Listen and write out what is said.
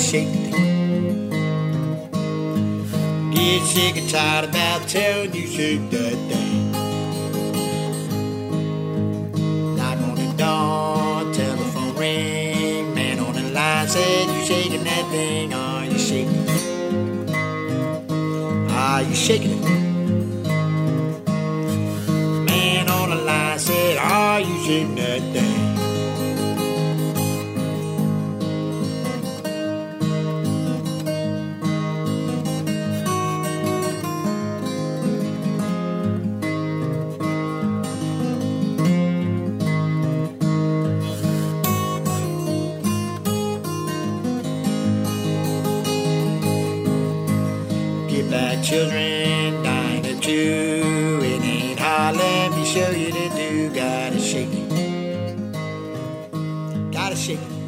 shake the thing. Get sick and tired about telling you shake that thing. Knock on the door, telephone ring. Man on the line said you shaking that thing. Are you shaking it? Are you shaking it? Man on the line said, are you shaking that thing? Black children dying of two. It ain't hard, let me show you to do. Gotta shake it. Gotta shake it.